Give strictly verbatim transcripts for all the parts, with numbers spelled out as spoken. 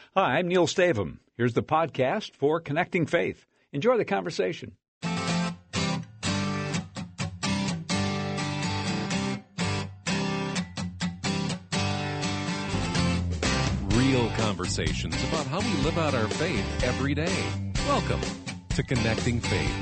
Hi, I'm Neil Stavum. Here's the podcast for Connecting Faith. Enjoy the conversation. Real conversations about how we live out our faith every day. Welcome to Connecting Faith.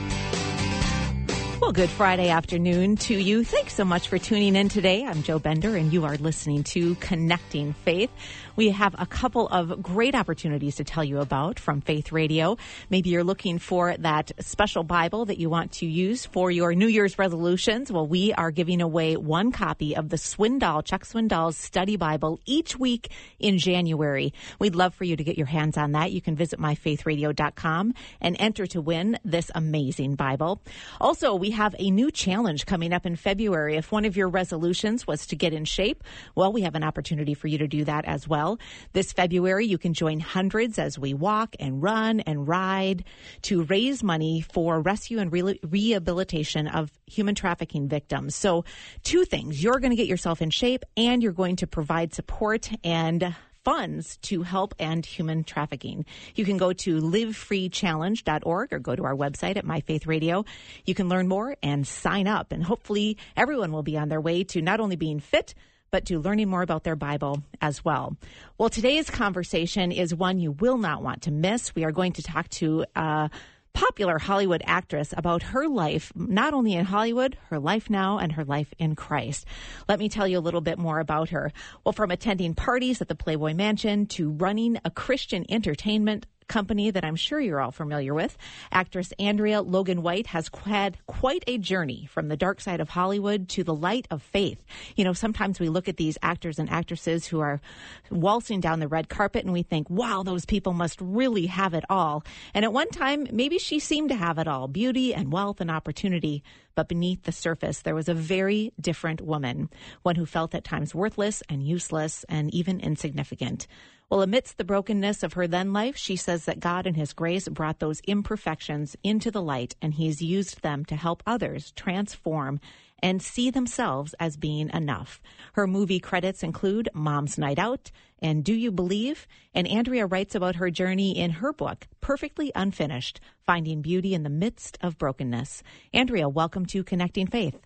Well, good Friday afternoon to you. Thanks so much for tuning in today. I'm Joe Bender, and you are listening to Connecting Faith. We have a couple of great opportunities to tell you about from Faith Radio. Maybe you're looking for that special Bible that you want to use for your New Year's resolutions. Well, we are giving away one copy of the Swindoll, Chuck Swindoll's Study Bible each week in January. We'd love for you to get your hands on that. You can visit my faith radio dot com and enter to win this amazing Bible. Also, we have a new challenge coming up in February. If one of your resolutions was to get in shape, well, we have an opportunity for you to do that as well. This February, you can join hundreds as we walk and run and ride to raise money for rescue and re- rehabilitation of human trafficking victims. So two things. You're going to get yourself in shape, and you're going to provide support and funds to help end human trafficking. You can go to live free challenge dot org or go to our website at My Faith Radio. You can learn more and sign up, and hopefully everyone will be on their way to not only being fit, but to learning more about their Bible as well. Well, today's conversation is one you will not want to miss. We are going to talk to a popular Hollywood actress about her life, not only in Hollywood, her life now, and her life in Christ. Let me tell you a little bit more about her. Well, from attending parties at the Playboy Mansion to running a Christian entertainment company that I'm sure you're all familiar with, actress Andrea Logan White has had quite a journey from the dark side of Hollywood to the light of faith. You know, sometimes we look at these actors and actresses who are waltzing down the red carpet and we think, wow, those people must really have it all. And at one time, maybe she seemed to have it all, beauty and wealth and opportunity. But beneath the surface, there was a very different woman, one who felt at times worthless and useless and even insignificant. Well, amidst the brokenness of her then life, she says that God in his grace brought those imperfections into the light, and he's used them to help others transform and see themselves as being enough. Her movie credits include Mom's Night Out and Do You Believe? And Andrea writes about her journey in her book, Perfectly Unfinished, Finding Beauty in the Midst of Brokenness. Andrea, welcome to Connecting Faith.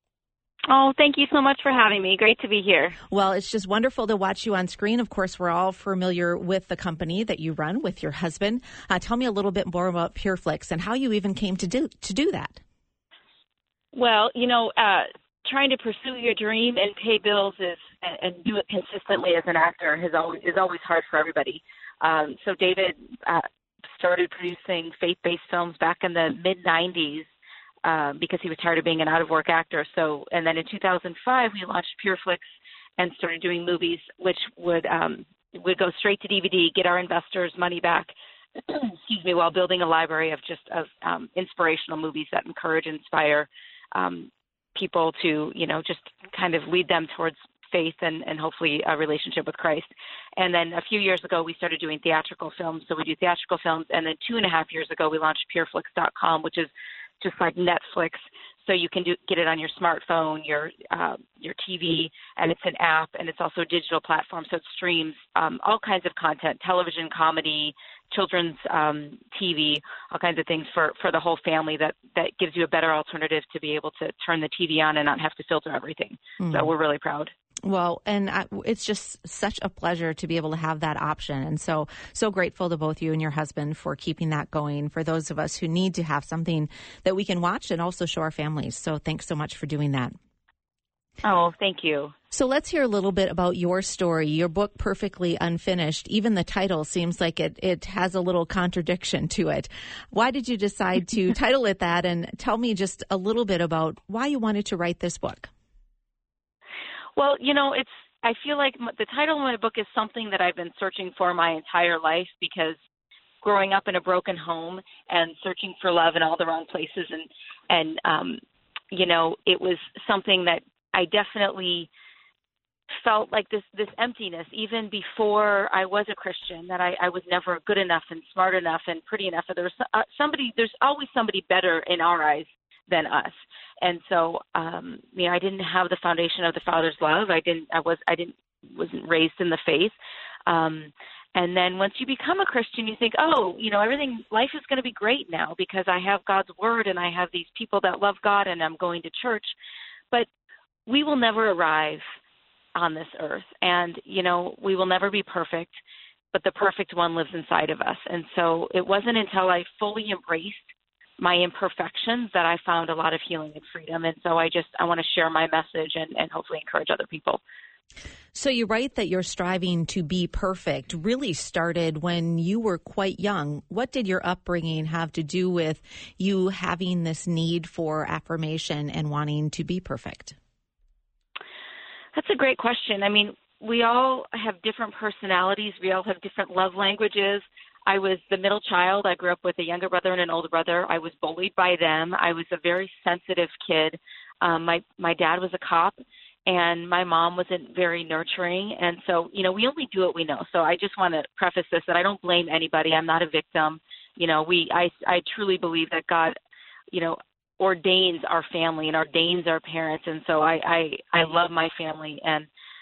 Oh, thank you so much for having me. Great to be here. Well, it's just wonderful to watch you on screen. Of course, we're all familiar with the company that you run with your husband. Uh, tell me a little bit more about PureFlix and how you even came to do to do that. Well, you know, uh, trying to pursue your dream and pay bills is and, and do it consistently as an actor has always is always hard for everybody. Um, so David uh, started producing faith-based films back in the mid nineties. Um, because he was tired of being an out-of-work actor. So, and then in two thousand five, we launched PureFlix and started doing movies, which would um, would go straight to D V D, get our investors money back, excuse me, while building a library of just of um, inspirational movies that encourage, inspire um, people to, you know, just kind of lead them towards faith and, and hopefully a relationship with Christ. And then a few years ago, we started doing theatrical films. So we do theatrical films. And then two and a half years ago, we launched pureflix dot com, which is just like Netflix, so you can do, get it on your smartphone, your uh, your T V, and it's an app, and it's also a digital platform, so it streams um, all kinds of content, television, comedy, children's um, T V, all kinds of things for, for the whole family that, that gives you a better alternative to be able to turn the T V on and not have to filter everything. Mm. So we're really proud. Well, and I, it's just such a pleasure to be able to have that option. And so, so grateful to both you and your husband for keeping that going for those of us who need to have something that we can watch and also show our families. So thanks so much for doing that. Oh, thank you. So let's hear a little bit about your story, your book, Perfectly Unfinished. Even the title seems like it, it has a little contradiction to it. Why did you decide to title it that? And tell me just a little bit about why you wanted to write this book. Well, you know, it's. I feel like the title of my book is something that I've been searching for my entire life, because growing up in a broken home and searching for love in all the wrong places, and and um, you know, it was something that I definitely felt like this this emptiness even before I was a Christian, that I, I was never good enough and smart enough and pretty enough. There was uh, somebody. There's always somebody better in our eyes than us. And so, um, you know, I didn't have the foundation of the Father's love. I didn't, I was, I didn't, wasn't raised in the faith. Um, And then once you become a Christian, you think, oh, you know, everything, life is going to be great now because I have God's word and I have these people that love God and I'm going to church. But we will never arrive on this earth. And, you know, we will never be perfect, but the perfect one lives inside of us. And so it wasn't until I fully embraced my imperfections that I found a lot of healing and freedom. And so I just, I want to share my message and, and hopefully encourage other people. So you write that your striving to be perfect really started when you were quite young. What did your upbringing have to do with you having this need for affirmation and wanting to be perfect? That's a great question. I mean, we all have different personalities. We all have different love languages. I was the middle child. I grew up with a younger brother and an older brother. I was bullied by them. I was a very sensitive kid. Um, my, my dad was a cop, and my mom wasn't very nurturing. And so, you know, we only do what we know. So I just want to preface this that I don't blame anybody. I'm not a victim. You know, we I, I truly believe that God, you know, ordains our family and ordains our parents. And so I, I, I love my family. And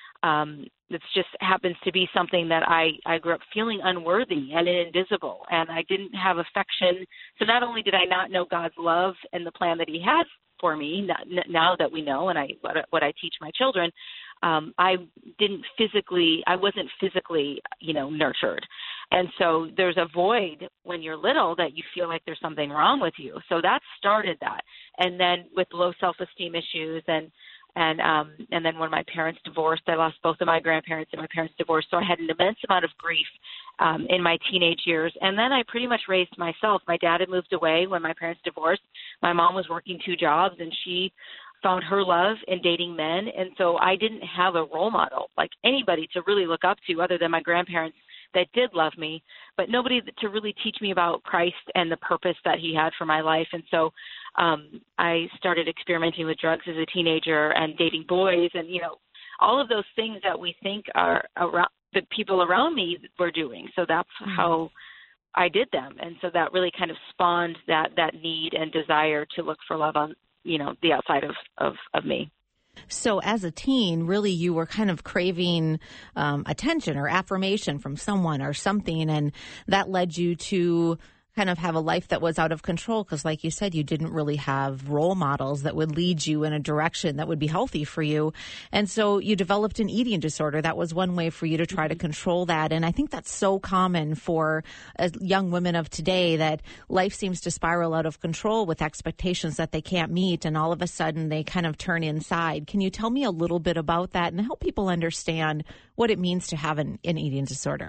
um, it just happens to be something that I, I grew up feeling unworthy and invisible. And I didn't have affection. So not only did I not know God's love and the plan that he had for me, now that we know, and I what, what I teach my children, um, I didn't physically, I wasn't physically, you know, nurtured. And so there's a void when you're little that you feel like there's something wrong with you. So that started that. And then with low self-esteem issues and and um, and then when my parents divorced, I lost both of my grandparents and my parents divorced. So I had an immense amount of grief um, in my teenage years. And then I pretty much raised myself. My dad had moved away when my parents divorced. My mom was working two jobs, and she found her love in dating men. And so I didn't have a role model, like anybody to really look up to other than my grandparents that did love me, but nobody to really teach me about Christ and the purpose that he had for my life. And so um, I started experimenting with drugs as a teenager and dating boys and, you know, all of those things that we think are around the people around me were doing. So that's mm-hmm. how I did them. And so that really kind of spawned that, that need and desire to look for love on, you know, the outside of, of, of me. So as a teen, really you were kind of craving um, attention or affirmation from someone or something, and that led you to kind of have a life that was out of control because, like you said, you didn't really have role models that would lead you in a direction that would be healthy for you. And so you developed an eating disorder. That was one way for you to try to control that. And I think that's so common for uh, young women of today, that life seems to spiral out of control with expectations that they can't meet. And all of a sudden they kind of turn inside. Can you tell me a little bit about that and help people understand what it means to have an, an eating disorder?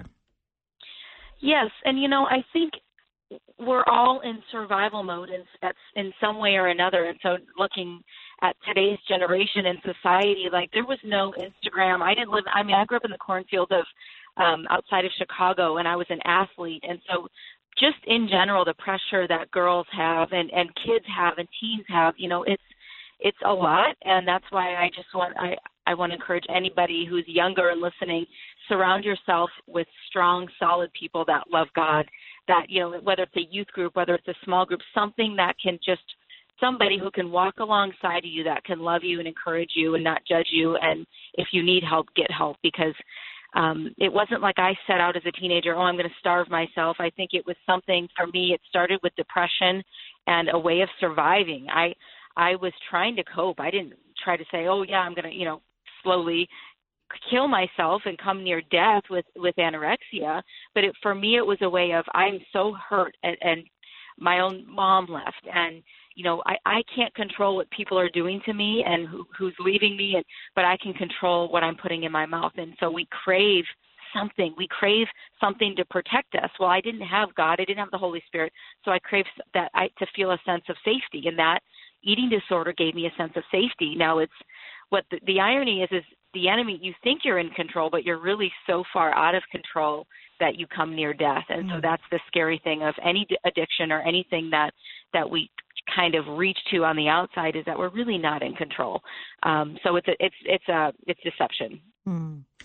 Yes. And, you know, I think we're all in survival mode in, in some way or another. And so looking at today's generation and society, like there was no Instagram. I didn't live, I mean, I grew up in the cornfield of um, outside of Chicago, and I was an athlete. And so just in general, the pressure that girls have and, and kids have and teens have, you know, it's, it's a lot. And that's why I just want, I, I want to encourage anybody who's younger and listening, surround yourself with strong, solid people that love God, that, you know, whether it's a youth group, whether it's a small group, something that can just, somebody who can walk alongside of you, that can love you and encourage you and not judge you. And if you need help, get help, because um, it wasn't like I set out as a teenager, oh, I'm going to starve myself. I think it was something, for me, it started with depression and a way of surviving. I, I was trying to cope. I didn't try to say, oh, yeah, I'm going to, you know, slowly kill myself and come near death with, with anorexia. But it, for me, it was a way of, I'm so hurt, and, and my own mom left. And, you know, I, I can't control what people are doing to me and who, who's leaving me, and, but I can control what I'm putting in my mouth. And so we crave something. We crave something to protect us. Well, I didn't have God. I didn't have the Holy Spirit. So I crave that I, to feel a sense of safety. And that eating disorder gave me a sense of safety. Now it's, what the, the irony is, is the enemy, you think you're in control, but you're really so far out of control that you come near death. And mm-hmm. so that's the scary thing of any d- addiction or anything that, that we kind of reach to on the outside, is that we're really not in control. Um, so it's a, it's, it's a, it's deception. Mm.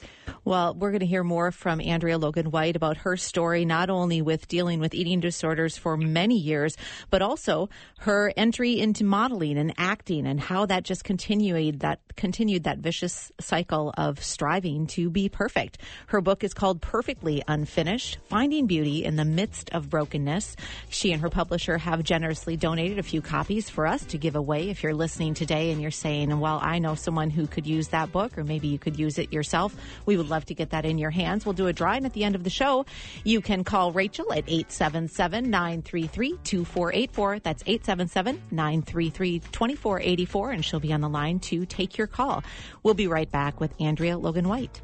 Well, we're going to hear more from Andrea Logan White about her story, not only with dealing with eating disorders for many years, but also her entry into modeling and acting and how that just continued that continued that vicious cycle of striving to be perfect. Her book is called Perfectly Unfinished, Finding Beauty in the Midst of Brokenness. She and her publisher have generously donated a few copies for us to give away. If you're listening today and you're saying, well, I know someone who could use that book, or maybe you could use it yourself, we would love to get that in your hands. We'll do a drawing at the end of the show. You can call Rachel at eight seven seven, nine three three, two four eight four. That's eight seven seven, nine three three, two four eight four, and she'll be on the line to take your call. We'll be right back with Andrea Logan White.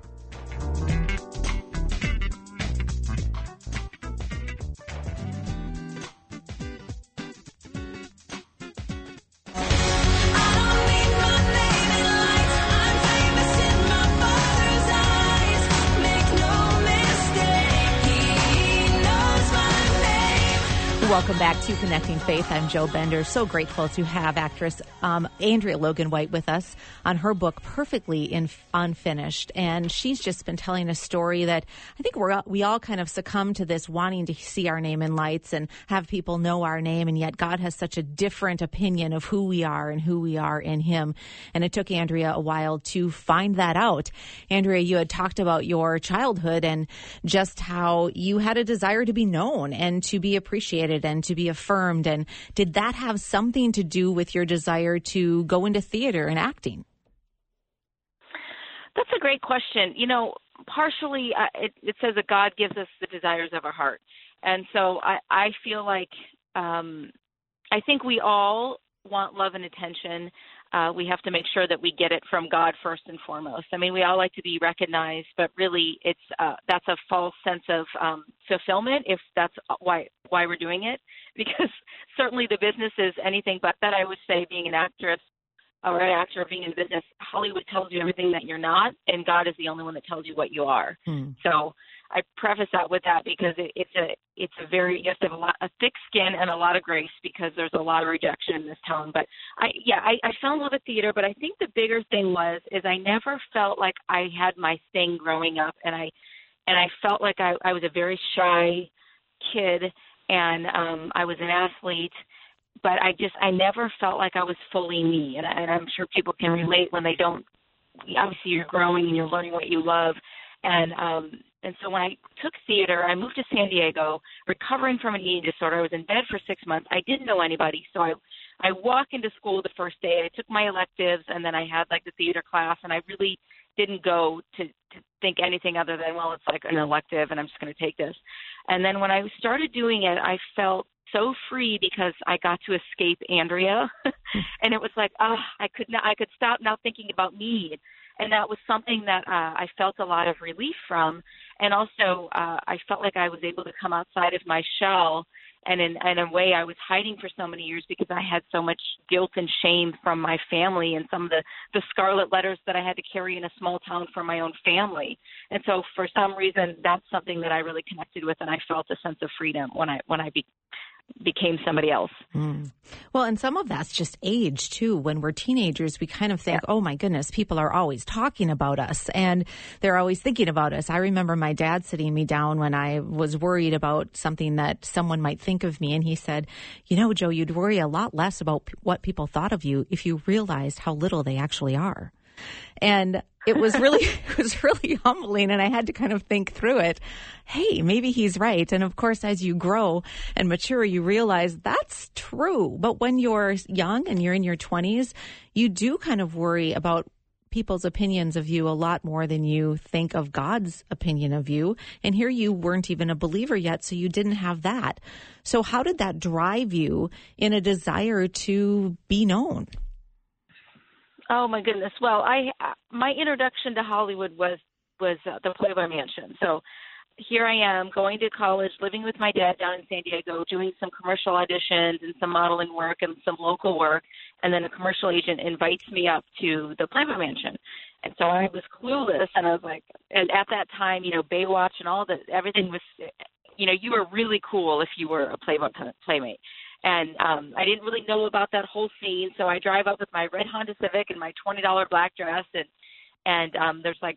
Welcome back to Connecting Faith. I'm Jo Bender. So grateful to have actress um, Andrea Logan White with us on her book, Perfectly in, Unfinished. And she's just been telling a story that I think we're, we all kind of succumb to this, wanting to see our name in lights and have people know our name. And yet God has such a different opinion of who we are and who we are in Him. And it took Andrea a while to find that out. Andrea, you had talked about your childhood and just how you had a desire to be known and to be appreciated and to be affirmed. And did that have something to do with your desire to go into theater and acting? That's a great question. You know, partially uh, it, it says that God gives us the desires of our heart. And so I, I feel like um, I think we all want love and attention. Uh, we have to make sure that we get it from God first and foremost. I mean, we all like to be recognized, but really it's uh, that's a false sense of um, fulfillment if that's why why we're doing it, because certainly the business is anything but that. I would say being an actress or an actor, being in business, Hollywood tells you everything that you're not, and God is the only one that tells you what you are. Hmm. So I preface that with that because it, it's a it's a very you have to have a, lot, a thick skin and a lot of grace because there's a lot of rejection in this town. But I yeah I, I fell in love with theater, but I think the bigger thing was is I never felt like I had my thing growing up, and I and I felt like I, I was a very shy kid, and um, I was an athlete. But I just, I never felt like I was fully me. And, I, and I'm sure people can relate when they don't, obviously you're growing and you're learning what you love. And um, and so when I took theater, I moved to San Diego, recovering from an eating disorder. I was in bed for six months. I didn't know anybody. So I, I walked into school the first day. I took my electives, and then I had like the theater class, and I really didn't go to, to think anything other than, well, it's like an elective, and I'm just going to take this. And then when I started doing it, I felt so free because I got to escape Andrea, and it was like, oh, I could not, I could stop now thinking about me, and that was something that uh, I felt a lot of relief from, and also uh, I felt like I was able to come outside of my shell, and in, in a way I was hiding for so many years because I had so much guilt and shame from my family and some of the, the scarlet letters that I had to carry in a small town for my own family, and so for some reason that's something that I really connected with, and I felt a sense of freedom when I when I be. became somebody else. Mm. Well, and some of that's just age, too. When we're teenagers, we kind of think, yeah. oh, my goodness, people are always talking about us, and they're always thinking about us. I remember my dad sitting me down when I was worried about something that someone might think of me, and he said, you know, Jo, you'd worry a lot less about p- what people thought of you if you realized how little they actually are. And it was really, it was really humbling, and I had to kind of think through it. Hey, maybe he's right. And of course, as you grow and mature, you realize that's true. But when you're young and you're in your twenties, you do kind of worry about people's opinions of you a lot more than you think of God's opinion of you. And here you weren't even a believer yet, so you didn't have that. So how did that drive you in a desire to be known? Oh my goodness! Well, I my introduction to Hollywood was was uh, the Playboy Mansion. So here I am going to college, living with my dad down in San Diego, doing some commercial auditions and some modeling work and some local work, and then a commercial agent invites me up to the Playboy Mansion. And so I was clueless, and I was like, and at that time, you know, Baywatch and all that, everything was, you know, you were really cool if you were a Playboy Playmate. And um, I didn't really know about that whole scene, so I drive up with my red Honda Civic and my twenty dollars black dress, and and um, there's like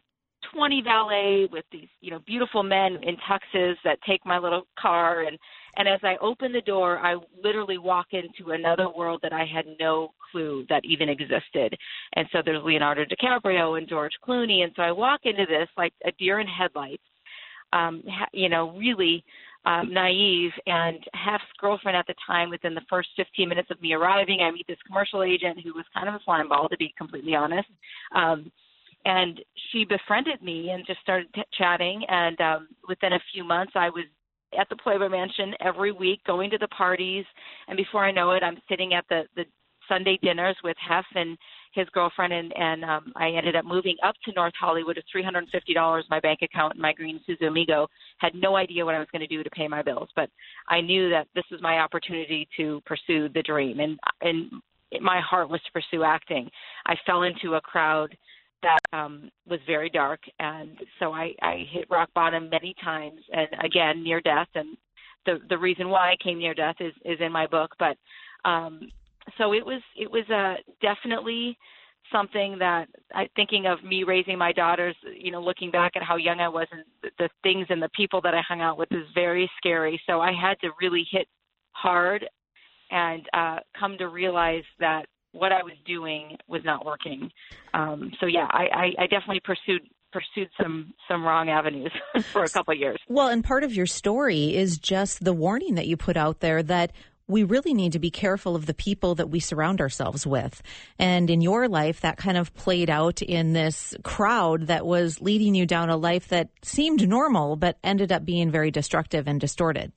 twenty valet with these, you know, beautiful men in tuxes that take my little car. And, and as I open the door, I literally walk into another world that I had no clue that even existed. And so there's Leonardo DiCaprio and George Clooney. And so I walk into this like a deer in headlights, um, you know, really um, naive. And Hef's girlfriend at the time, within the first fifteen minutes of me arriving, I meet this commercial agent who was kind of a slime ball, to be completely honest. Um, and she befriended me and just started t- chatting. And um, within a few months, I was at the Playboy Mansion every week, going to the parties. And before I know it, I'm sitting at the, the Sunday dinners with Hef and his girlfriend, and, and um, I ended up moving up to North Hollywood with three hundred fifty dollars in my bank account and my green Isuzu Amigo. Had no idea what I was going to do to pay my bills, but I knew that this was my opportunity to pursue the dream, and, and my heart was to pursue acting. I fell into a crowd that um, was very dark, and so I, I hit rock bottom many times, and again, near death, and the the reason why I came near death is, is in my book, but um, so it was it was uh, definitely something that I thinking of me raising my daughters, you know, looking back at how young I was and the, the things and the people that I hung out with is very scary. So I had to really hit hard and uh, come to realize that what I was doing was not working. Um, so yeah, I, I, I definitely pursued pursued some some wrong avenues for a couple of years. Well, and part of your story is just the warning that you put out there that we really need to be careful of the people that we surround ourselves with. And in your life, that kind of played out in this crowd that was leading you down a life that seemed normal, but ended up being very destructive and distorted.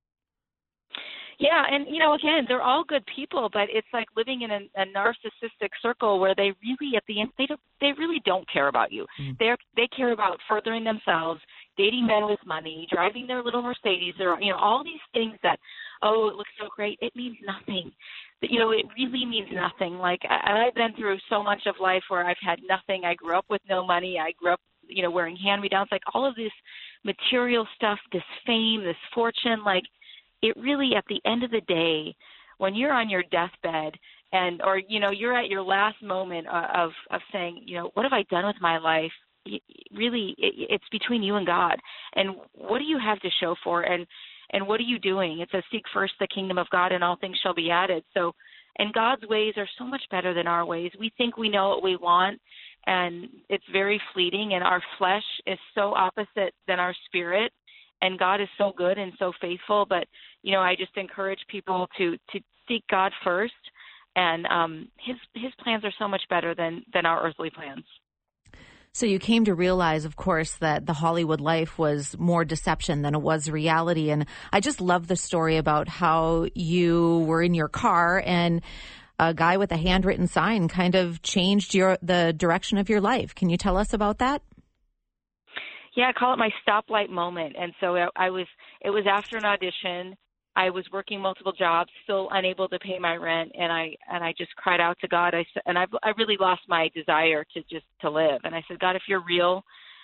Yeah, and, you know, again, they're all good people, but it's like living in a, a narcissistic circle where they really, at the end, they don't, they really don't care about you. Mm. They they care about furthering themselves, dating men with money, driving their little Mercedes, or, you know, all these things that, oh, it looks so great. It means nothing. But, you know, it really means nothing. Like, I, I've been through so much of life where I've had nothing. I grew up with no money. I grew up, you know, wearing hand-me-downs, like all of this material stuff, this fame, this fortune, like, it really, at the end of the day, when you're on your deathbed and, or, you know, you're at your last moment of, of saying, you know, what have I done with my life? Really, it, it's between you and God. And what do you have to show for? And, and what are you doing? It says, seek first the kingdom of God and all things shall be added. So, and God's ways are so much better than our ways. We think we know what we want, and it's very fleeting, and our flesh is so opposite than our spirit. And God is so good and so faithful. But, you know, I just encourage people to, to seek God first. And um, his his plans are so much better than, than our earthly plans. So you came to realize, of course, that the Hollywood life was more deception than it was reality. And I just love the story about how you were in your car and a guy with a handwritten sign kind of changed your the direction of your life. Can you tell us about that? Yeah, I call it my stoplight moment. And so I was, it was after an audition. I was working multiple jobs, still unable to pay my rent. And I, and I just cried out to God. I said, and I, I really lost my desire to just, to live. And I said, God, if you're real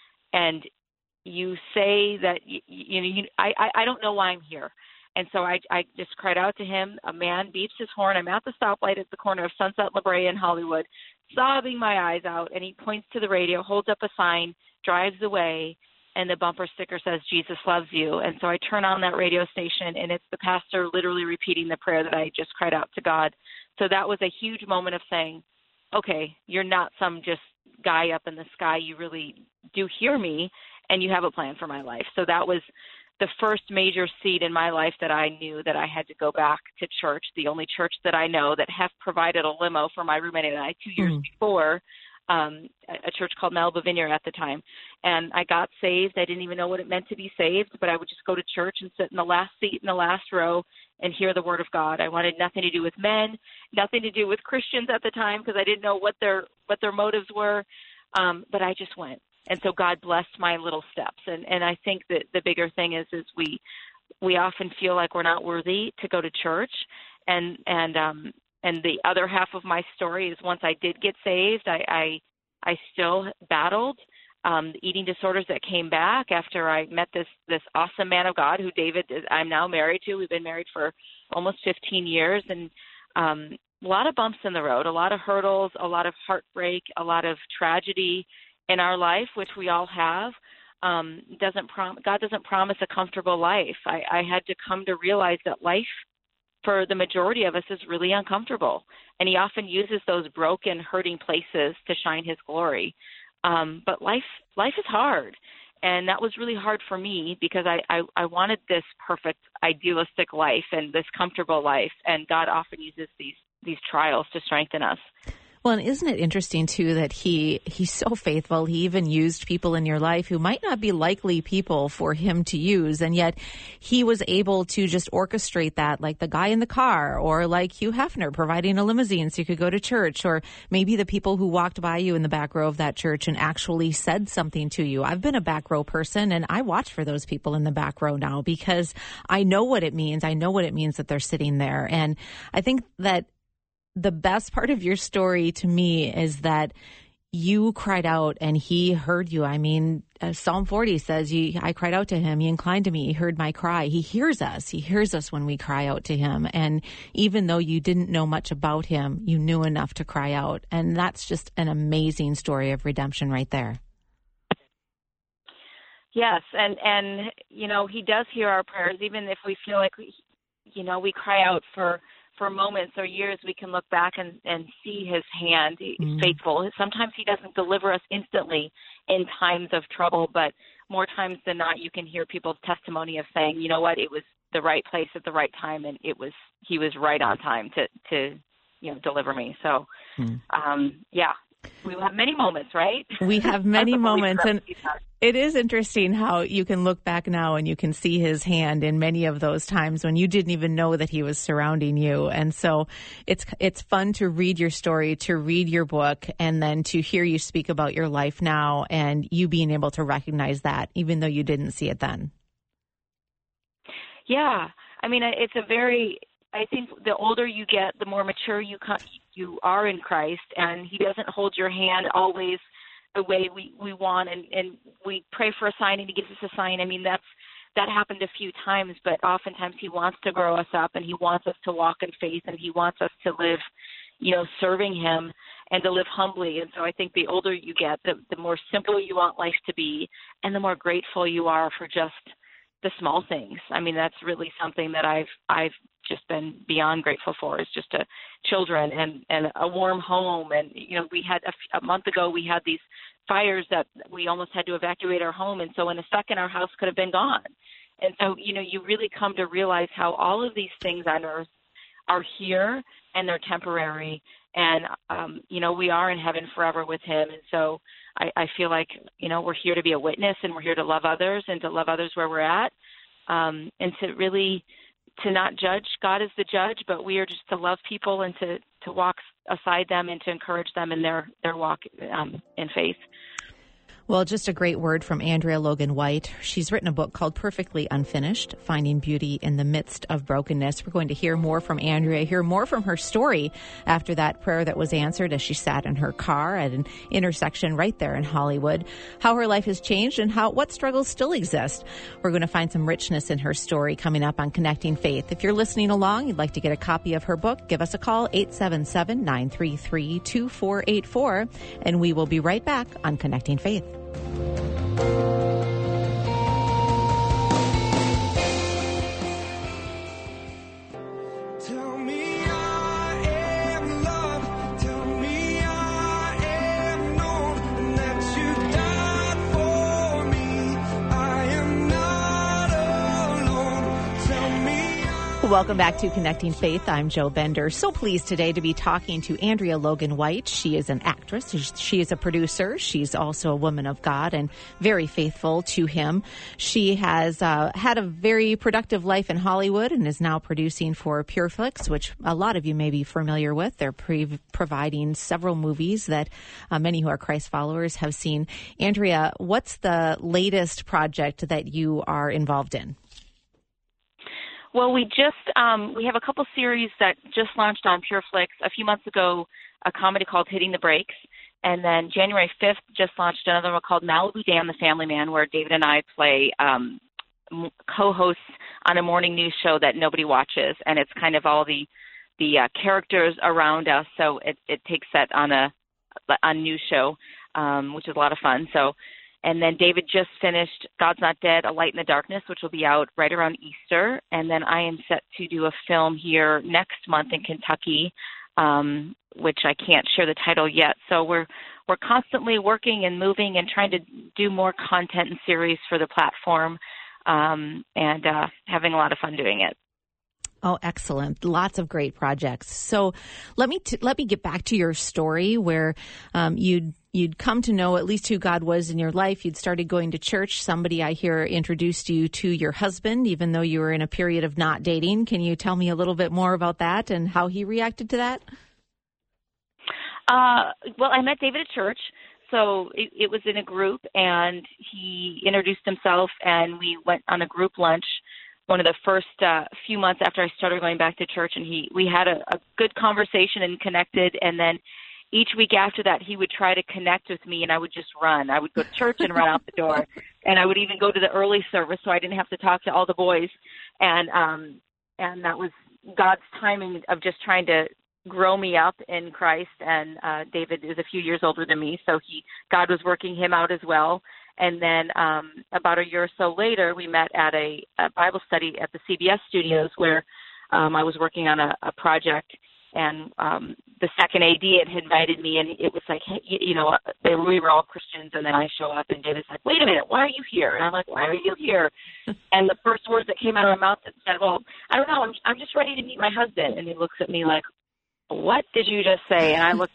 and you say that, you, you know, you, I, I don't know why I'm here. And so I, I just cried out to him. A man beeps his horn. I'm at the stoplight at the corner of Sunset La Brea in Hollywood, sobbing my eyes out. And he points to the radio, holds up a sign, drives away, and the bumper sticker says, Jesus loves you. And so I turn on that radio station, and it's the pastor literally repeating the prayer that I just cried out to God. So that was a huge moment of saying, okay, you're not some just guy up in the sky. You really do hear me, and you have a plan for my life. So that was the first major seed in my life that I knew that I had to go back to church, the only church that I know that Hef provided a limo for my roommate and I two years mm. before. Um, a church called Malibu Vineyard at the time. And I got saved. I didn't even know what it meant to be saved, but I would just go to church and sit in the last seat in the last row and hear the word of God. I wanted nothing to do with men, nothing to do with Christians at the time because I didn't know what their what their motives were, um, but I just went. And so God blessed my little steps. And, and I think that the bigger thing is is we we often feel like we're not worthy to go to church. And, and um, And the other half of my story is once I did get saved, I I, I still battled um, the eating disorders that came back after I met this this awesome man of God who David is, I'm now married to. We've been married for almost fifteen years, and um, a lot of bumps in the road, a lot of hurdles, a lot of heartbreak, a lot of tragedy. in our life, which we all have, um, doesn't prom- God doesn't promise a comfortable life. I, I had to come to realize that life for the majority of us is really uncomfortable, and he often uses those broken, hurting places to shine his glory. Um, but life life is hard, and that was really hard for me because I, I, I wanted this perfect, idealistic life and this comfortable life, and God often uses these these trials to strengthen us. Well, and isn't it interesting, too, that he he's so faithful. He even used people in your life who might not be likely people for him to use, and yet he was able to just orchestrate that, like the guy in the car, or like Hugh Hefner providing a limousine so you could go to church, or maybe the people who walked by you in the back row of that church and actually said something to you. I've been a back row person, and I watch for those people in the back row now because I know what it means. I know what it means that they're sitting there, and I think that the best part of your story to me is that you cried out and he heard you. I mean, uh, Psalm forty says, you, I cried out to him. He inclined to me. He heard my cry. He hears us. He hears us when we cry out to him. And even though you didn't know much about him, you knew enough to cry out. And that's just an amazing story of redemption right there. Yes. And, and, you know, he does hear our prayers, even if we feel like, we, you know, we cry out for for moments or years. We can look back and, and see his hand. He's mm. faithful. Sometimes he doesn't deliver us instantly in times of trouble, but more times than not, you can hear people's testimony of saying, you know what, it was the right place at the right time, and it was he was right on time to, to you know, deliver me. So, mm. um, yeah. We have many moments, right? We have many moments, and it is interesting how you can look back now and you can see his hand in many of those times when you didn't even know that he was surrounding you. And so it's it's fun to read your story, to read your book, and then to hear you speak about your life now and you being able to recognize that, even though you didn't see it then. Yeah. I mean, it's a very... I think the older you get, the more mature you you are in Christ, and he doesn't hold your hand always the way we, we want, and, and we pray for a sign and he gives us a sign. I mean, that's that happened a few times, but oftentimes he wants to grow us up, and he wants us to walk in faith, and he wants us to live, you know, serving him and to live humbly. And so I think the older you get, the, the more simple you want life to be, and the more grateful you are for just the small things. I mean, that's really something that I've I've just been beyond grateful for, is just a children and, and a warm home. And, you know, we had a, a month ago, we had these fires that we almost had to evacuate our home. And so in a second, our house could have been gone. And so, you know, you really come to realize how all of these things on earth are here and they're temporary. And, um, you know, we are in heaven forever with him. And so I, I feel like, you know, we're here to be a witness, and we're here to love others and to love others where we're at, um, and to really to not judge. God is the judge, but we are just to love people and to, to walk aside them and to encourage them in their, their walk um, in faith. Well, just a great word from Andrea Logan White. She's written a book called Perfectly Unfinished, Finding Beauty in the Midst of Brokenness. We're going to hear more from Andrea, hear more from her story after that prayer that was answered as she sat in her car at an intersection right there in Hollywood, how her life has changed and how what struggles still exist. We're going to find some richness in her story coming up on Connecting Faith. If you're listening along, you'd like to get a copy of her book, give us a call, eight seven seven, nine three three, two four eight four, and we will be right back on Connecting Faith. Tell me I am loved. Tell me I am known, and that you died for me. I am not alone. Tell me I... Welcome back to Connecting Faith. I'm Jo Bender. So pleased today to be talking to Andrea Logan White. She is an actress. She is a producer. She's also a woman of God and very faithful to him. She has uh, had a very productive life in Hollywood and is now producing for PureFlix, which a lot of you may be familiar with. They're pre- providing several movies that uh, many who are Christ followers have seen. Andrea, what's the latest project that you are involved in? Well, we just um, we have a couple series that just launched on PureFlix a few months ago, a comedy called Hitting the Brakes. And then January fifth just launched another one called Malibu Dan the Family Man, where David and I play um, co-hosts on a morning news show that nobody watches. And it's kind of all the the uh, characters around us. So it, it takes set on a, a news show. um, which is a lot of fun. So, and then David just finished God's Not Dead, A Light in the Darkness, which will be out right around Easter. And then I am set to do a film here next month in Kentucky, um, which I can't share the title yet. So we're we're constantly working and moving and trying to do more content and series for the platform, um, and uh, having a lot of fun doing it. Oh, excellent. Lots of great projects. So let me t- let me get back to your story where um, you'd you'd come to know at least who God was in your life. You'd started going to church. Somebody I hear introduced you to your husband, even though you were in a period of not dating. Can you tell me a little bit more about that and how he reacted to that? Uh, well, I met David at church. So it, it was in a group, and he introduced himself, and we went on a group lunch one of the first uh, few months after I started going back to church, and he we had a, a good conversation and connected, and then each week after that, he would try to connect with me, and I would just run. I would go to church and run out the door, and I would even go to the early service so I didn't have to talk to all the boys, and um, and that was God's timing of just trying to grow me up in Christ. And uh, David is a few years older than me, so he God was working him out as well. And then um, about a year or so later, we met at a, a Bible study at the C B S studios where um, I was working on a, a project, and um, the second A D had invited me, and it was like, hey, you know, they, we were all Christians, and then I show up, and David's like, wait a minute, why are you here? And I'm like, why are you here? And the first words that came out of my mouth said, well, I don't know, I'm, I'm just ready to meet my husband. And he looks at me like, what did you just say? And I look,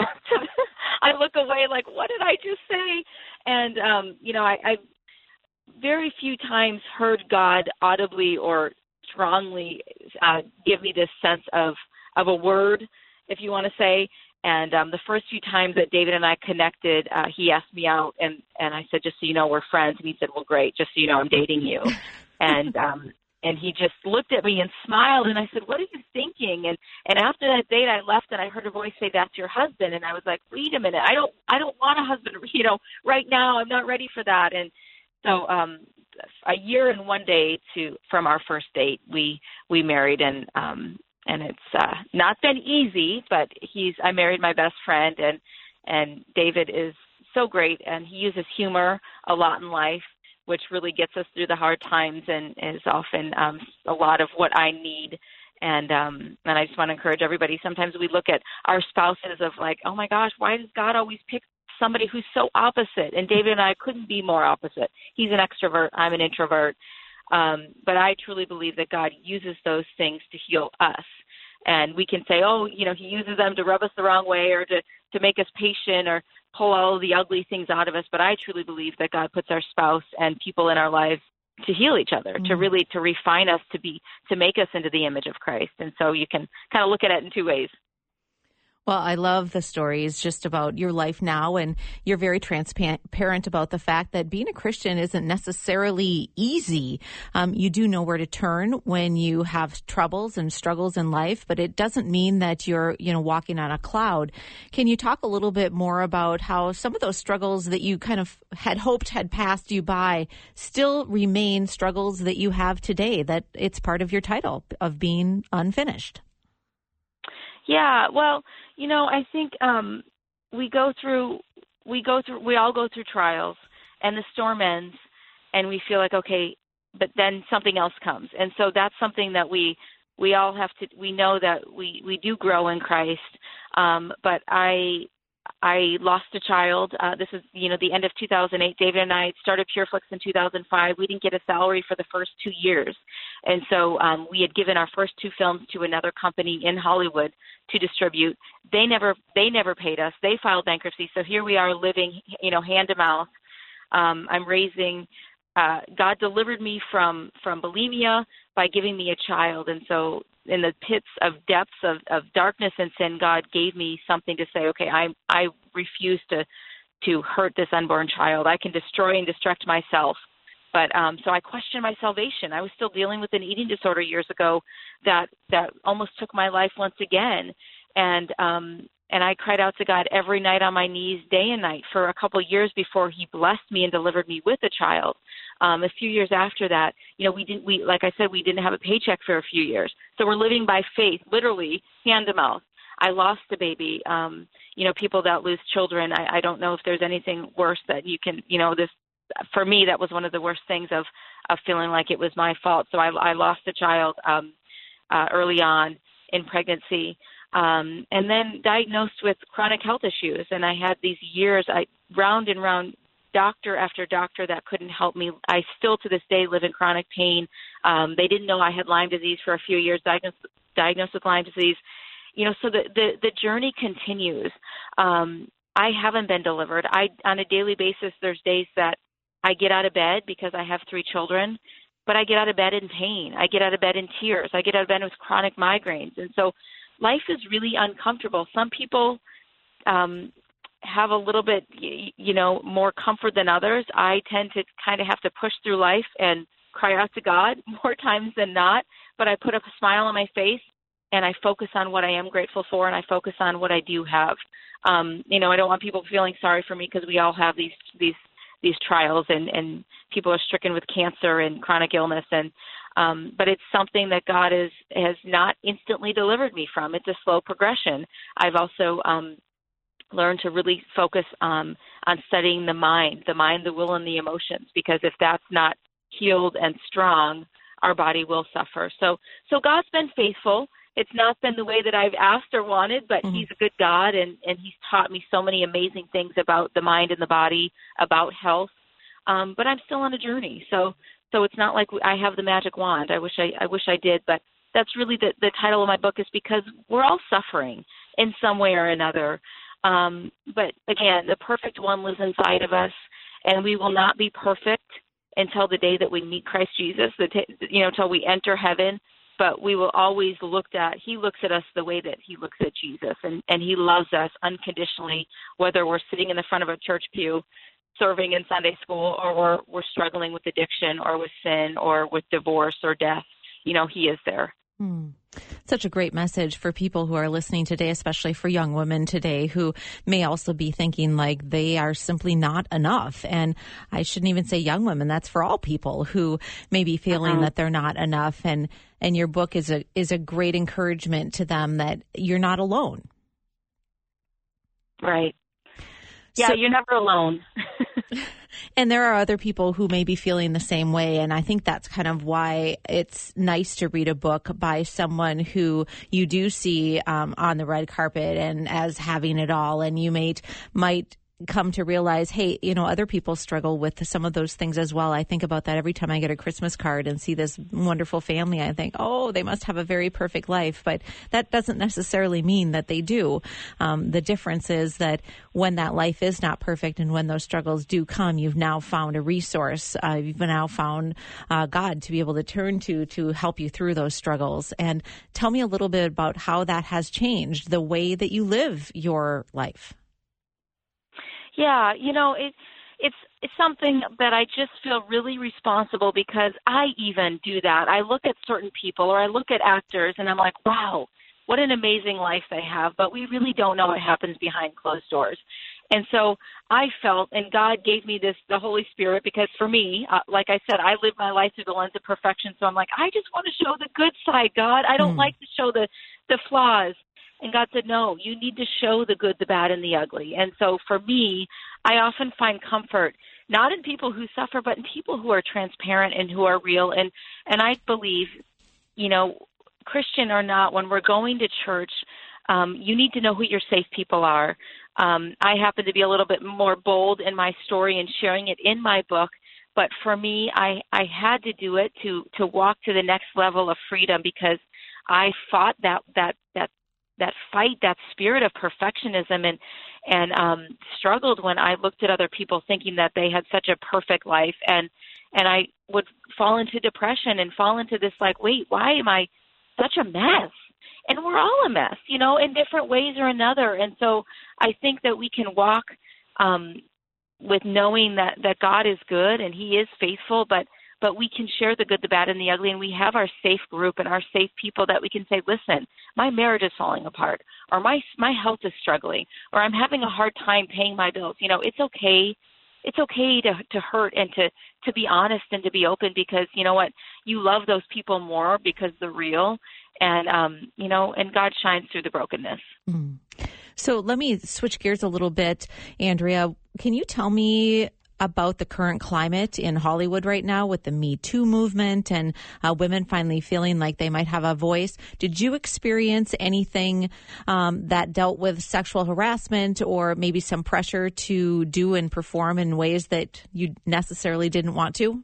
I look away like, what did I just say? And, um, you know, I, I very few times heard God audibly or strongly uh, give me this sense of, of a word, if you want to say. And um, the first few times that David and I connected, uh, he asked me out, and, and I said, just so you know, we're friends. And he said, well, great, just so you know, I'm dating you. and um, and he just looked at me and smiled, and I said, what are you thinking? And and after that date, I left, and I heard a voice say, that's your husband. And I was like, wait a minute, I don't I don't want a husband, you know, right now. I'm not ready for that. And so um, a year and one day to from our first date, we we married, and um, and it's uh, not been easy, but he's I married my best friend, and and David is so great, and he uses humor a lot in life, which really gets us through the hard times and is often um, a lot of what I need. And um, and I just want to encourage everybody. Sometimes we look at our spouses of like, oh my gosh, why does God always pick somebody who's so opposite? And David and I couldn't be more opposite. He's an extrovert. I'm an introvert. Um, but I truly believe that God uses those things to heal us. And we can say, oh, you know, he uses them to rub us the wrong way or to, to make us patient or pull all the ugly things out of us. But I truly believe that God puts our spouse and people in our lives to heal each other, mm-hmm. to really, to refine us, to be, to make us into the image of Christ. And so you can kind of look at it in two ways. Well, I love the stories just about your life now, and you're very transparent about the fact that being a Christian isn't necessarily easy. Um, you do know where to turn when you have troubles and struggles in life, but it doesn't mean that you're, you know, walking on a cloud. Can you talk a little bit more about how some of those struggles that you kind of had hoped had passed you by still remain struggles that you have today, that it's part of your title of being unfinished? Yeah, well, you know, I think um, we go through, we go through, we all go through trials, and the storm ends, and we feel like, okay, but then something else comes, and so that's something that we we all have to. We know that we we do grow in Christ, um, but I. I lost a child. Uh, this is, you know, the end of two thousand eight. David and I started PureFlix in two thousand five. We didn't get a salary for the first two years. And so um, we had given our first two films to another company in Hollywood to distribute. They never they never paid us. They filed bankruptcy. So here we are living, you know, hand to mouth. Um, I'm raising uh, God delivered me from, from bulimia by giving me a child. And so in the pits of depths of, of darkness and sin, God gave me something to say, okay, I I refuse to to hurt this unborn child. I can destroy and destruct myself. But um, so I questioned my salvation. I was still dealing with an eating disorder years ago that, that almost took my life once again. And um, and I cried out to God every night on my knees, day and night, for a couple of years before he blessed me and delivered me with a child. Um, a few years after that, you know, we didn't, we, like I said, we didn't have a paycheck for a few years. So we're living by faith, literally hand to mouth. I lost a baby. Um, you know, people that lose children, I, I don't know if there's anything worse that you can, you know, this, for me, that was one of the worst things of, of feeling like it was my fault. So I, I lost a child um, uh, early on in pregnancy, um, and then diagnosed with chronic health issues. And I had these years, I round and round, doctor after doctor that couldn't help me. I still to this day live in chronic pain. Um, they didn't know I had Lyme disease for a few years, diagnosed, diagnosed with Lyme disease. You know, so the, the, the journey continues. Um, I haven't been delivered. I, on a daily basis, there's days that I get out of bed because I have three children, but I get out of bed in pain. I get out of bed in tears. I get out of bed with chronic migraines. And so life is really uncomfortable. Some people, um, have a little bit, you know, more comfort than others. I tend to kind of have to push through life and cry out to God more times than not, but I put up a smile on my face and I focus on what I am grateful for and I focus on what I do have. Um, you know, I don't want people feeling sorry for me because we all have these, these, these trials and, and people are stricken with cancer and chronic illness. And, um, but it's something that God is, has not instantly delivered me from. It's a slow progression. I've also, um, learn to really focus um, on studying the mind, the mind, the will, and the emotions, because if that's not healed and strong, our body will suffer. So so God's been faithful. It's not been the way that I've asked or wanted, but mm-hmm. he's a good God, and, and he's taught me so many amazing things about the mind and the body, about health, um, but I'm still on a journey. So so it's not like I have the magic wand. I wish I, I wish I did, but that's really the, the title of my book is because we're all suffering in some way or another. Um, but again, the perfect one lives inside of us, and we will not be perfect until the day that we meet Christ Jesus, the t- you know, until we enter heaven. But we will always look at, he looks at us the way that he looks at Jesus, and, and he loves us unconditionally, whether we're sitting in the front of a church pew serving in Sunday school, or we're, we're struggling with addiction or with sin or with divorce or death. You know, he is there. Hmm. Such a great message for people who are listening today, especially for young women today who may also be thinking like they are simply not enough. And I shouldn't even say young women. That's for all people who may be feeling uh-huh. that they're not enough. And, and your book is a, is a great encouragement to them that you're not alone. Right. Yeah, so, you're never alone. And there are other people who may be feeling the same way. And I think that's kind of why it's nice to read a book by someone who you do see um, on the red carpet and as having it all. And you may, might come to realize, hey, you know, other people struggle with some of those things as well. I think about that every time I get a Christmas card and see this wonderful family. I think, oh, they must have a very perfect life. But that doesn't necessarily mean that they do. Um, the difference is that when that life is not perfect and when those struggles do come, you've now found a resource. Uh, you've now found uh, God to be able to turn to to help you through those struggles. And tell me a little bit about how that has changed the way that you live your life. Yeah, you know, it, it's it's something that I just feel really responsible because I even do that. I look at certain people or I look at actors and I'm like, wow, what an amazing life they have, but we really don't know what happens behind closed doors. And so I felt, and God gave me this, the Holy Spirit, because for me, uh, like I said, I live my life through the lens of perfection. So I'm like, I just want to show the good side, God. I don't mm. like to show the, the flaws. And God said, no, you need to show the good, the bad, and the ugly. And so for me, I often find comfort, not in people who suffer, but in people who are transparent and who are real. And, and I believe, you know, Christian or not, when we're going to church, um, you need to know who your safe people are. Um, I happen to be a little bit more bold in my story and sharing it in my book. But for me, I, I had to do it to, to walk to the next level of freedom because I fought that, that, that, that fight, that spirit of perfectionism, and and um, struggled when I looked at other people thinking that they had such a perfect life, and and I would fall into depression and fall into this like, wait, why am I such a mess? And we're all a mess, you know, in different ways or another. And so I think that we can walk um, with knowing that, that God is good and he is faithful, but but we can share the good, the bad, and the ugly, and we have our safe group and our safe people that we can say, listen, my marriage is falling apart, or my my health is struggling, or I'm having a hard time paying my bills. You know, it's okay. It's okay to to hurt and to, to be honest and to be open because, you know what, you love those people more because they're real. and um, you know, and God shines through the brokenness. Mm. So let me switch gears a little bit, Andrea. Can you tell me about the current climate in Hollywood right now with the Me Too movement and uh, women finally feeling like they might have a voice? Did you experience anything um, that dealt with sexual harassment or maybe some pressure to do and perform in ways that you necessarily didn't want to?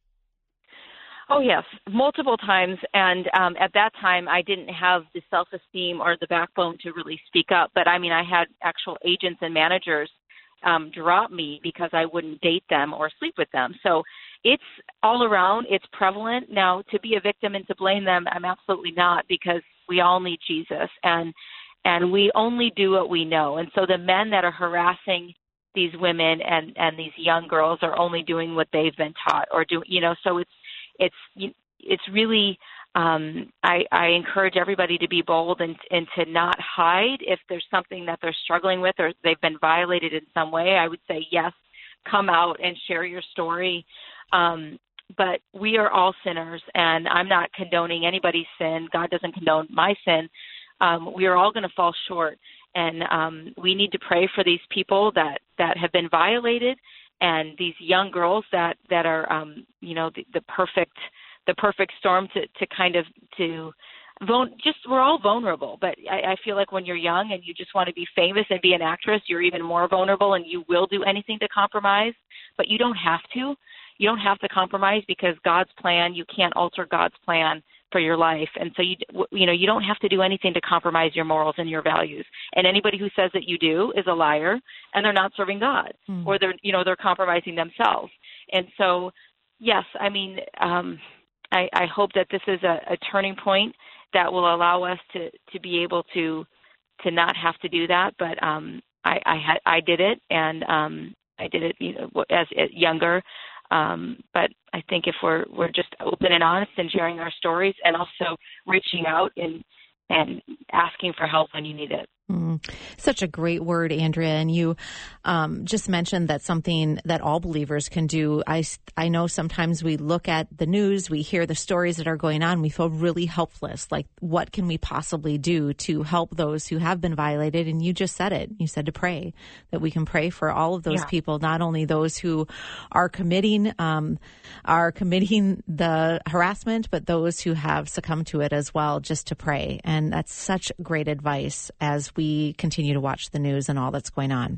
Oh, yes, multiple times. And um, at that time, I didn't have the self-esteem or the backbone to really speak up. But, I mean, I had actual agents and managers um, drop me because I wouldn't date them or sleep with them. So it's all around. It's prevalent. Now, to be a victim and to blame them, I'm absolutely not, because we all need Jesus. And and we only do what we know. And so the men that are harassing these women and, and these young girls are only doing what they've been taught or do, you know, so it's, It's it's really, um, I, I encourage everybody to be bold and, and to not hide if there's something that they're struggling with or they've been violated in some way. I would say, yes, come out and share your story. Um, but we are all sinners, and I'm not condoning anybody's sin. God doesn't condone my sin. Um, we are all going to fall short, and um, we need to pray for these people that, that have been violated. And these young girls that, that are, um, you know, the, the perfect, the perfect storm to, to kind of to vul- just we're all vulnerable. But I, I feel like when you're young and you just want to be famous and be an actress, you're even more vulnerable, and you will do anything to compromise. But you don't have to. You don't have to compromise, because God's plan, you can't alter God's plan for your life. And so, you you know, you don't have to do anything to compromise your morals and your values. And anybody who says that you do is a liar, and they're not serving God, mm. or they're, you know, they're compromising themselves. And so, yes, I mean, um, I, I hope that this is a, a turning point that will allow us to, to be able to to not have to do that. But um, I I, had, I did it, and um, I did it, you know, as, as younger. Um, but I think if we're we're just open and honest and sharing our stories, and also reaching out and and asking for help when you need it. Mm, such a great word, Andrea. And you um, just mentioned that something that all believers can do. I, I know sometimes we look at the news, we hear the stories that are going on, we feel really helpless. Like, what can we possibly do to help those who have been violated? And you just said it. You said to pray, that we can pray for all of those yeah. people, not only those who are committing um, are committing the harassment, but those who have succumbed to it as well, just to pray. And that's such great advice as we continue to watch the news and all that's going on.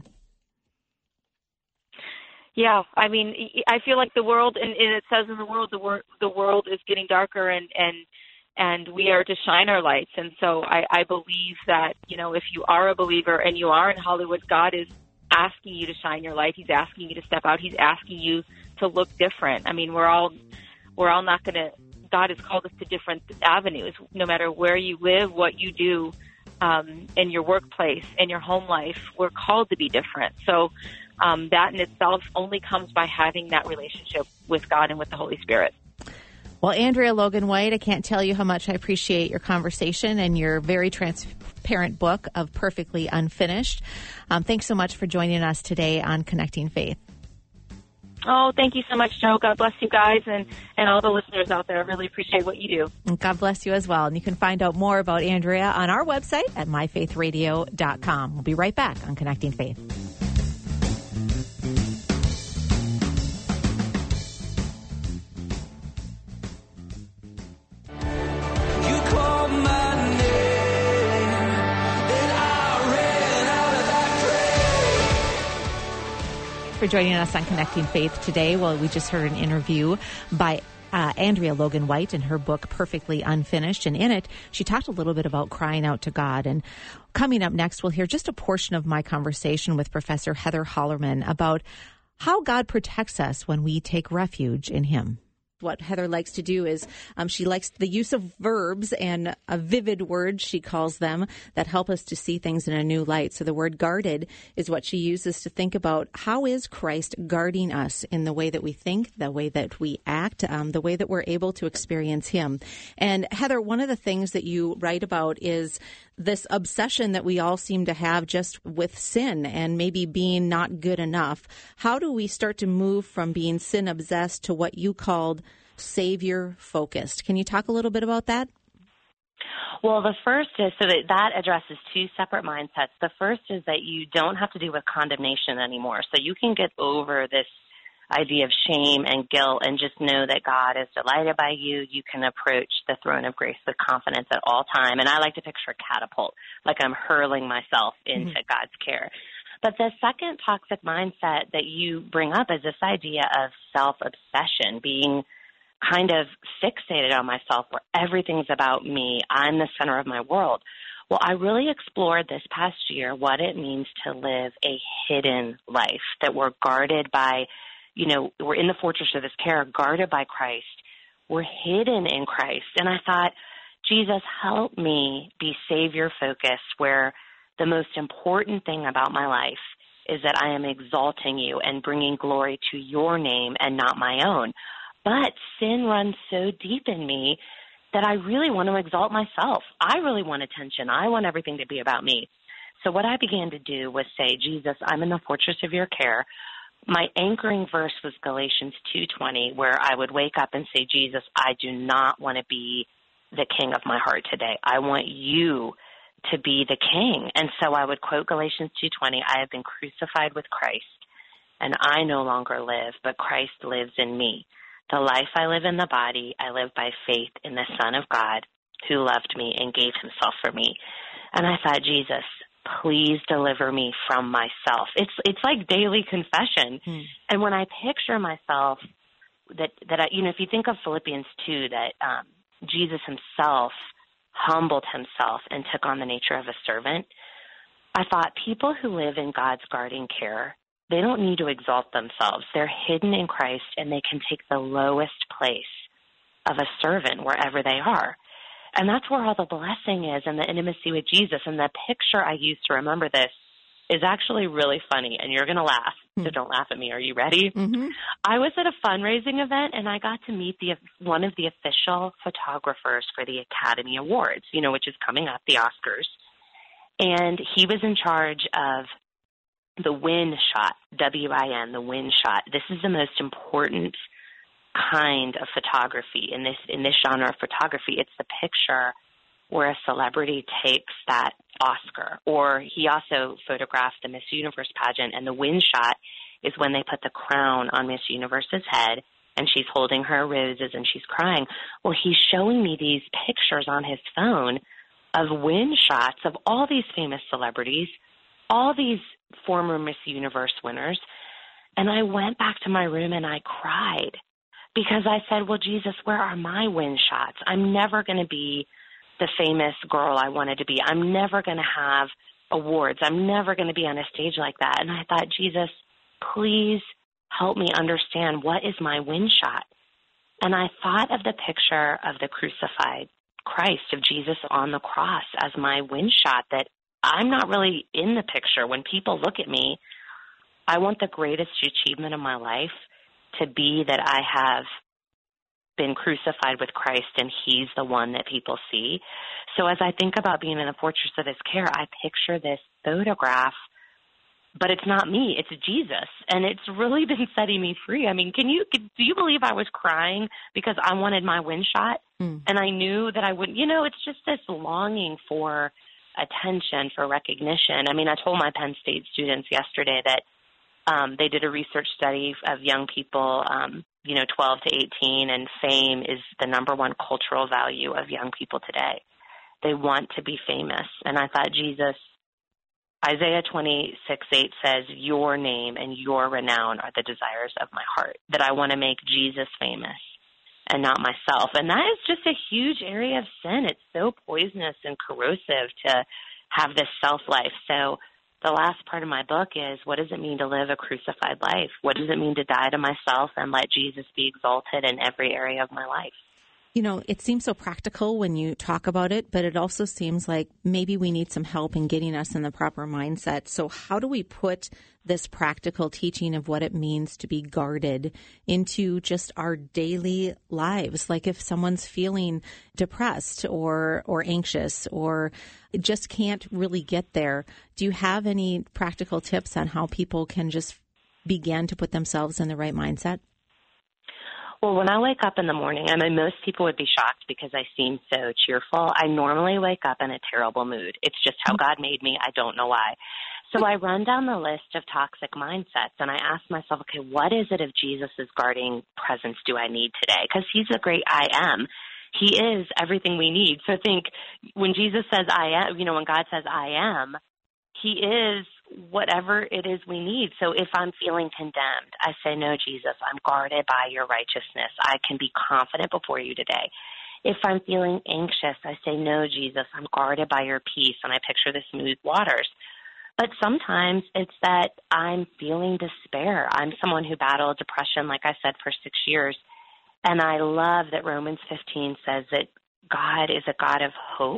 Yeah, I mean, I feel like the world, and it says in the world, the, wor- the world is getting darker, and, and and we are to shine our lights. And so I, I believe that, you know, if you are a believer and you are in Hollywood, God is asking you to shine your light. He's asking you to step out. He's asking you to look different. I mean, we're all we're all not going to. God has called us to different avenues, no matter where you live, what you do. Um, in your workplace, in your home life, we're called to be different. So um, that in itself only comes by having that relationship with God and with the Holy Spirit. Well, Andrea Logan White, I can't tell you how much I appreciate your conversation and your very transparent book of Perfectly Unfinished. Um, thanks so much for joining us today on Connecting Faith. Oh, thank you so much, Joe. God bless you guys and, and all the listeners out there. I really appreciate what you do. And God bless you as well. And you can find out more about Andrea on our website at my faith radio dot com. We'll be right back on Connecting Faith. You called my name, and I ran out of that grave. For joining us on Connecting Faith today. Well, we just heard an interview by uh, Andrea Logan White in her book, Perfectly Unfinished. And in it, she talked a little bit about crying out to God. And coming up next, we'll hear just a portion of my conversation with Professor Heather Hollerman about how God protects us when we take refuge in Him. What Heather likes to do is um, she likes the use of verbs and a vivid word, she calls them, that help us to see things in a new light. So the word guarded is what she uses to think about how is Christ guarding us in the way that we think, the way that we act, um, the way that we're able to experience Him. And Heather, one of the things that you write about is this obsession that we all seem to have just with sin and maybe being not good enough. How do we start to move from being sin obsessed to what you called Savior focused? Can you talk a little bit about that? Well, the first is, so that, that addresses two separate mindsets. The first is that you don't have to deal with condemnation anymore. So you can get over this idea of shame and guilt and just know that God is delighted by you. You can approach the throne of grace with confidence at all time. And I like to picture a catapult, like I'm hurling myself into mm-hmm. God's care. But the second toxic mindset that you bring up is this idea of self-obsession, being kind of fixated on myself where everything's about me. I'm the center of my world. Well, I really explored this past year what it means to live a hidden life, that we're guarded by, you know, we're in the fortress of his care, guarded by Christ. We're hidden in Christ. And I thought, Jesus, help me be Savior-focused, where the most important thing about my life is that I am exalting you and bringing glory to your name and not my own. But sin runs so deep in me that I really want to exalt myself. I really want attention. I want everything to be about me. So what I began to do was say, Jesus, I'm in the fortress of your care. My anchoring verse was Galatians two twenty, where I would wake up and say, Jesus, I do not want to be the king of my heart today. I want you to be the king. And so I would quote Galatians two twenty, I have been crucified with Christ, and I no longer live, but Christ lives in me. The life I live in the body, I live by faith in the Son of God who loved me and gave himself for me. And I thought, Jesus, please deliver me from myself. It's it's like daily confession. Hmm. And when I picture myself, that, that I, you know, if you think of Philippians two, that um, Jesus himself humbled himself and took on the nature of a servant, I thought people who live in God's guarding care, they don't need to exalt themselves. They're hidden in Christ, and they can take the lowest place of a servant wherever they are. And that's where all the blessing is, and the intimacy with Jesus. And the picture I use to remember this is actually really funny, and you're going to laugh, mm-hmm. so don't laugh at me. Are you ready? Mm-hmm. I was at a fundraising event, and I got to meet the one of the official photographers for the Academy Awards, you know, which is coming up, the Oscars. And he was in charge of the win shot, W I N, the win shot. This is the most important kind of photography in this in this genre of photography. It's the picture where a celebrity takes that Oscar. Or he also photographed the Miss Universe pageant, and the win shot is when they put the crown on Miss Universe's head, and she's holding her roses and she's crying. Well, he's showing me these pictures on his phone of win shots of all these famous celebrities, all these former Miss Universe winners. And I went back to my room and I cried because I said, well, Jesus, where are my win shots? I'm never going to be the famous girl I wanted to be. I'm never going to have awards. I'm never going to be on a stage like that. And I thought, Jesus, please help me understand, what is my win shot? And I thought of the picture of the crucified Christ, of Jesus on the cross, as my win shot, that I'm not really in the picture. When people look at me, I want the greatest achievement of my life to be that I have been crucified with Christ, and he's the one that people see. So as I think about being in the fortress of his care, I picture this photograph, but it's not me, it's Jesus. And it's really been setting me free. I mean, can you, do you believe I was crying because I wanted my win shot? Mm. And I knew that I wouldn't, you know, it's just this longing for attention, for recognition. I mean, I told my Penn State students yesterday that um, they did a research study of young people, um, you know, twelve to eighteen, and fame is the number one cultural value of young people today. They want to be famous. And I thought, Jesus, Isaiah twenty-six eight says, your name and your renown are the desires of my heart, that I want to make Jesus famous and not myself. And that is just a huge area of sin. It's so poisonous and corrosive to have this self-life. So the last part of my book is, what does it mean to live a crucified life? What does it mean to die to myself and let Jesus be exalted in every area of my life? You know, it seems so practical when you talk about it, but it also seems like maybe we need some help in getting us in the proper mindset. So how do we put this practical teaching of what it means to be guarded into just our daily lives? Like if someone's feeling depressed or or anxious or just can't really get there, do you have any practical tips on how people can just begin to put themselves in the right mindset? Well, when I wake up in the morning, I mean, most people would be shocked because I seem so cheerful. I normally wake up in a terrible mood. It's just how God made me. I don't know why. So I run down the list of toxic mindsets, and I ask myself, okay, what is it of Jesus' guarding presence do I need today? Because he's a great I am. He is everything we need. So I think when Jesus says I am, you know, when God says I am, he is whatever it is we need. So if I'm feeling condemned, I say, no, Jesus, I'm guarded by your righteousness. I can be confident before you today. If I'm feeling anxious, I say, no, Jesus, I'm guarded by your peace, and I picture the smooth waters. But sometimes it's that I'm feeling despair. I'm someone who battled depression, like I said, for six years. And I love that Romans fifteen says that God is a God of hope.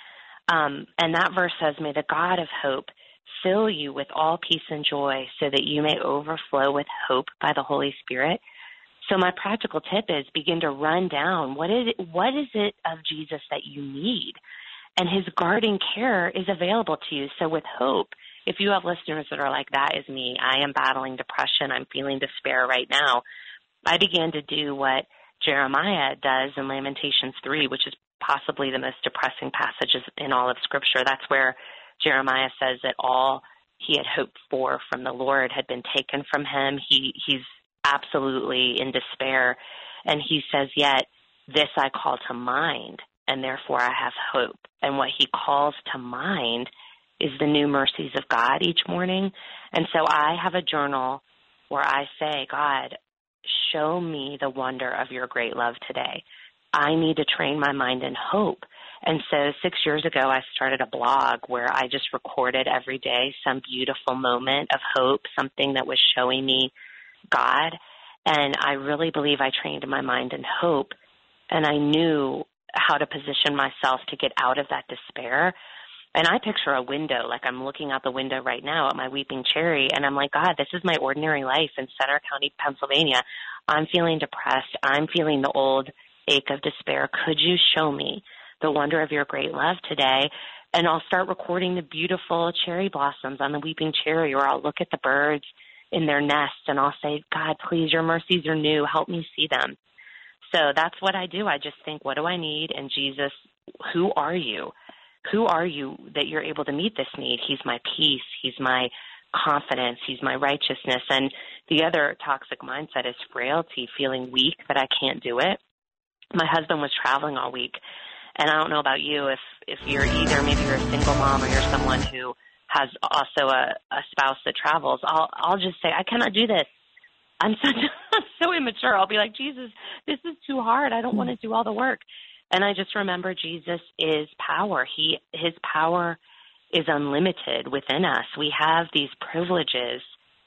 Um, and that verse says, may the God of hope fill you with all peace and joy so that you may overflow with hope by the Holy Spirit. So my practical tip is begin to run down what is it, what is it of Jesus that you need? And his guarding care is available to you. So with hope, if you have listeners that are like, that is me, I am battling depression, I'm feeling despair right now, I began to do what Jeremiah does in Lamentations three, which is possibly the most depressing passages in all of Scripture. That's where Jeremiah says that all he had hoped for from the Lord had been taken from him. He he's absolutely in despair. And he says, yet this I call to mind, and therefore I have hope. And what he calls to mind is the new mercies of God each morning. And so I have a journal where I say, God, show me the wonder of your great love today. I need to train my mind in hope. And so six years ago, I started a blog where I just recorded every day some beautiful moment of hope, something that was showing me God. And I really believe I trained my mind in hope. And I knew how to position myself to get out of that despair. And I picture a window, like I'm looking out the window right now at my weeping cherry, and I'm like, God, this is my ordinary life in Center County, Pennsylvania. I'm feeling depressed. I'm feeling the old ache of despair. Could you show me the wonder of your great love today? And I'll start recording the beautiful cherry blossoms on the weeping cherry, or I'll look at the birds in their nests, and I'll say, God, please, your mercies are new. Help me see them. So that's what I do. I just think, what do I need? And Jesus, who are you? Who are you that you're able to meet this need? He's my peace. He's my confidence. He's my righteousness. And the other toxic mindset is frailty, feeling weak that I can't do it. My husband was traveling all week, and I don't know about you, if, if you're either, maybe you're a single mom or you're someone who has also a, a spouse that travels. I'll, I'll just say, I cannot do this. I'm such I'm so immature. I'll be like, Jesus, this is too hard. I don't want to do all the work. And I just remember Jesus is power. He, his power is unlimited within us. We have these privileges,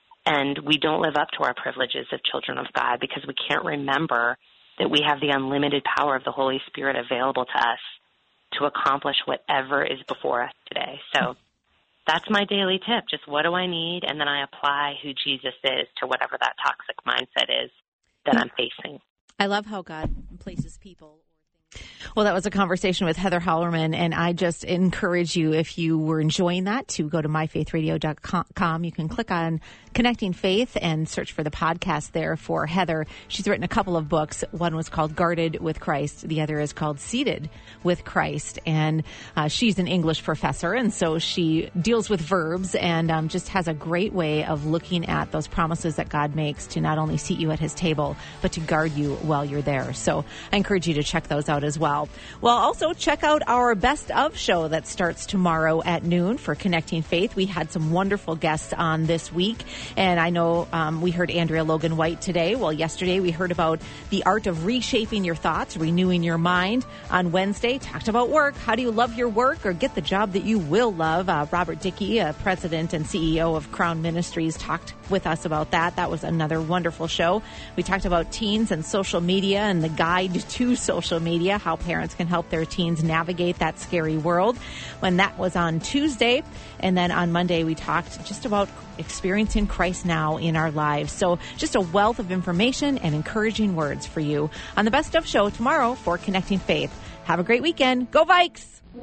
and we don't live up to our privileges of children of God because we can't remember that we have the unlimited power of the Holy Spirit available to us to accomplish whatever is before us today. So that's my daily tip. Just what do I need? And then I apply who Jesus is to whatever that toxic mindset is that I'm facing. I love how God places people. Well, that was a conversation with Heather Hallerman, and I just encourage you, if you were enjoying that, to go to my faith radio dot com. You can click on Connecting Faith and search for the podcast there for Heather. She's written a couple of books. One was called Guarded with Christ. The other is called Seated with Christ. And uh, she's an English professor, and so she deals with verbs and um, just has a great way of looking at those promises that God makes to not only seat you at his table, but to guard you while you're there. So I encourage you to check those out as well. Well, also check out our Best Of show that starts tomorrow at noon for Connecting Faith. We had some wonderful guests on this week, and I know um, we heard Andrea Logan White today. Well, yesterday we heard about the art of reshaping your thoughts, renewing your mind. On Wednesday, talked about work. How do you love your work or get the job that you will love? Uh, Robert Dickey, uh, president and C E O of Crown Ministries, talked with us about that. That was another wonderful show. We talked about teens and social media and the guide to social media, how parents can help their teens navigate that scary world. When that was on Tuesday. And then on Monday, we talked just about experiencing Christ now in our lives. So just a wealth of information and encouraging words for you on the Best Of show tomorrow for Connecting Faith. Have a great weekend. Go Vikes!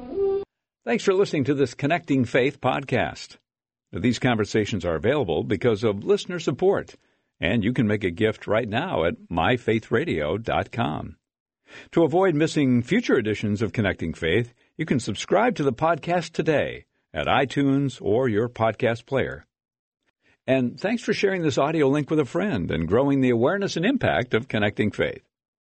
Thanks for listening to this Connecting Faith podcast. These conversations are available because of listener support. And you can make a gift right now at my faith radio dot com. To avoid missing future editions of Connecting Faith, you can subscribe to the podcast today at iTunes or your podcast player. And thanks for sharing this audio link with a friend and growing the awareness and impact of Connecting Faith.